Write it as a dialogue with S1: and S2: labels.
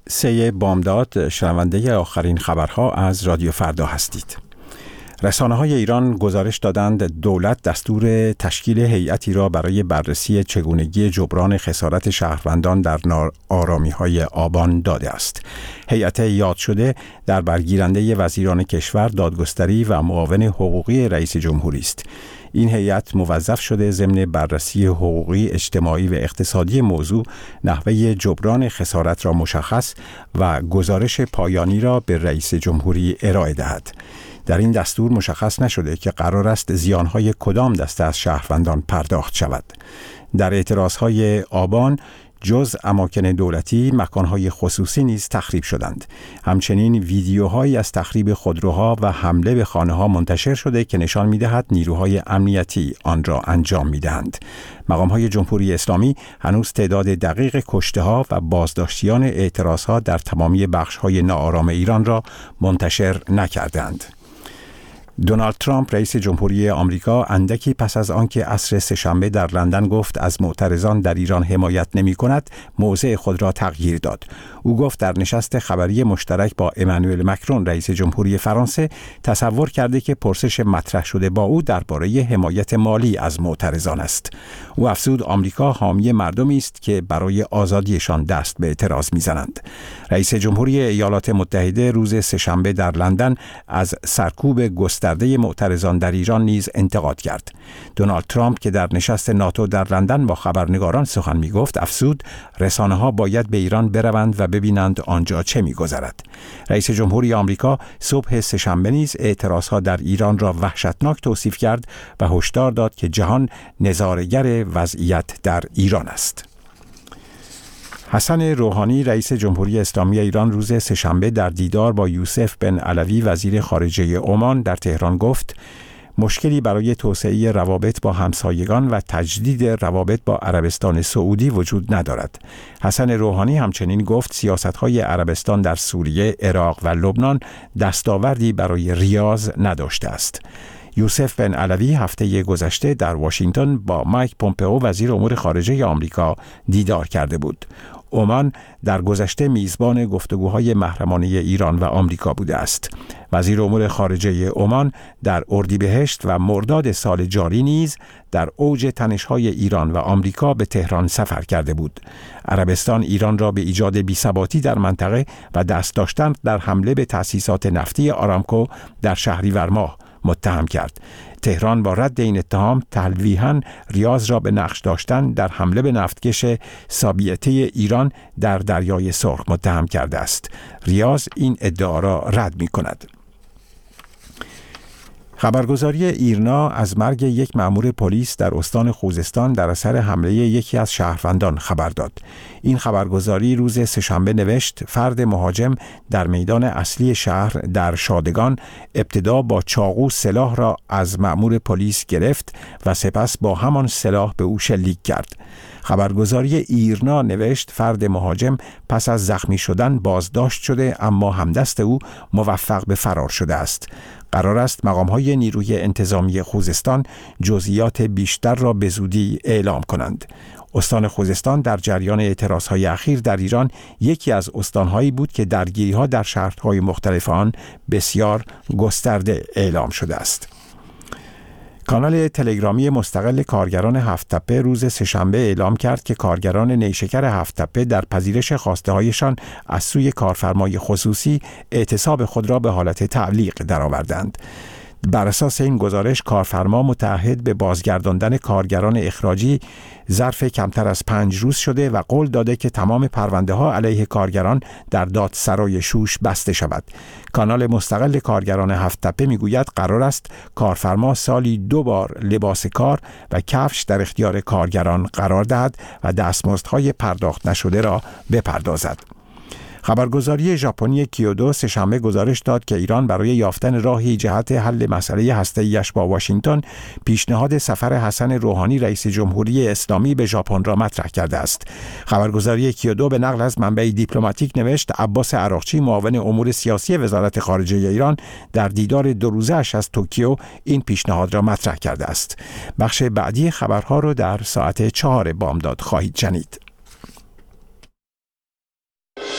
S1: 3 بامداد شنونده آخرین خبرها از رادیو فردا هستید. رسانه‌های ایران گزارش دادند دولت دستور تشکیل هیئتی را برای بررسی چگونگی جبران خسارت شهروندان در ناآرامی‌های آبان داده است. هیئت یاد شده در برگیرنده وزیران کشور، دادگستری و معاون حقوقی رئیس جمهوری است. این هیئت موظف شده ضمن بررسی حقوقی، اجتماعی و اقتصادی موضوع، نحوه جبران خسارت را مشخص و گزارش پایانی را به رئیس جمهوری ارائه دهد. در این دستور مشخص نشده که قرار است زیانهای کدام دسته از شهروندان پرداخت شود. در اعتراضهای آبان جز اماکن دولتی، مکانهای خصوصی نیز تخریب شدند. همچنین ویدیوهایی از تخریب خودروها و حمله به خانه‌ها منتشر شده که نشان می‌دهد نیروهای امنیتی آن را انجام می‌دهند. مقام‌های جمهوری اسلامی هنوز تعداد دقیق کشته‌ها و بازداشتیان اعتراضها در تمامی بخش‌های ناآرام ایران را منتشر نکردند. دونالد ترامپ رئیس جمهوری آمریکا اندکی پس از آنکه عصر سه‌شنبه در لندن گفت از معترضان در ایران حمایت نمی‌کند، موضع خود را تغییر داد. او گفت در نشست خبری مشترک با امانوئل مکرون رئیس جمهوری فرانسه تصور کرده که پرسش مطرح شده با او درباره حمایت مالی از معترضان است. او افزود آمریکا حامی مردمی است که برای آزادیشان دست به اعتراض می‌زنند. رئیس جمهوری ایالات متحده روز سه‌شنبه در لندن از سرکوب گسترده معترضان در ایران نیز انتقاد کرد. دونالد ترامپ که در نشست ناتو در لندن با خبرنگاران سخن می‌گفت، افزود رسانه‌ها باید به ایران بروند و ببینند آنجا چه می‌گذرد. رئیس جمهوری آمریکا صبح سه‌شنبه نیز اعتراضها در ایران را وحشتناک توصیف کرد و هشدار داد که جهان نظاره‌گر وضعیت در ایران است. حسن روحانی رئیس جمهوری اسلامی ایران روز سه‌شنبه در دیدار با یوسف بن علوی وزیر خارجه عمان در تهران گفت مشکلی برای توسعه روابط با همسایگان و تجدید روابط با عربستان سعودی وجود ندارد. حسن روحانی همچنین گفت سیاست‌های عربستان در سوریه، عراق و لبنان دستاوردی برای ریاض نداشته است. یوسف بن علوی هفته گذشته در واشنگتن با مایک پومپئو وزیر امور خارجه آمریکا دیدار کرده بود. عمان در گذشته میزبان گفتگوهای محرمانه ایران و آمریکا بوده است. وزیر امور خارجه عمان در اردیبهشت و مرداد سال جاری نیز در اوج تنش‌های ایران و آمریکا به تهران سفر کرده بود. عربستان ایران را به ایجاد بی‌ثباتی در منطقه و دست داشتن در حمله به تأسیسات نفتی آرامکو در شهریور ماه متهم کرد. تهران با رد این اتهام تلویحاً ریاض را به نقش داشتن در حمله به نفتکش سابیته ایران در دریای سرخ متهم کرده است. ریاض این ادعا را رد می کند. خبرگزاری ایرنا از مرگ یک مأمور پلیس در استان خوزستان در اثر حمله یکی از شهروندان خبر داد. این خبرگزاری روز سه‌شنبه نوشت فرد مهاجم در میدان اصلی شهر در شادگان ابتدا با چاقو سلاح را از مأمور پلیس گرفت و سپس با همان سلاح به او شلیک کرد. خبرگزاری ایرنا نوشت فرد مهاجم پس از زخمی شدن بازداشت شده اما همدست او موفق به فرار شده است. قرار است مقام‌های نیروی انتظامی خوزستان جزئیات بیشتر را به زودی اعلام کنند. استان خوزستان در جریان اعتراضهای اخیر در ایران یکی از استان‌هایی بود که درگیری‌ها در شهرهای مختلف آن بسیار گسترده اعلام شده است. کانال تلگرامی مستقل کارگران هفت‌تپه روز سه‌شنبه اعلام کرد که کارگران نیشکر هفت‌تپه در پذیرش خواسته‌هایشان از سوی کارفرمای خصوصی اعتصاب خود را به حالت تعلیق درآوردند. بر اساس این گزارش کارفرما متعهد به بازگرداندن کارگران اخراجی ظرف کمتر از 5 روز شده و قول داده که تمام پرونده‌ها علیه کارگران در دادسرای شوش بسته شود. کانال مستقل کارگران هفت‌تپه میگوید قرار است کارفرما سالی 2 بار لباس کار و کفش در اختیار کارگران قرار دهد و دستمزدهای پرداخت نشده را بپردازد. خبرگزاری ژاپنی کیودو سه‌شنبه گزارش داد که ایران برای یافتن راهی جهت حل مسئله هسته‌ایش با واشنگتن پیشنهاد سفر حسن روحانی رئیس جمهوری اسلامی به ژاپن را مطرح کرده است. خبرگزاری کیودو به نقل از منبع دیپلماتیک نوشت عباس عراقچی معاون امور سیاسی وزارت خارجه ایران در دیدار 2 روزه‌اش از توکیو این پیشنهاد را مطرح کرده است. بخش بعدی خبرها را در ساعت 4 بامداد خواهید شنید.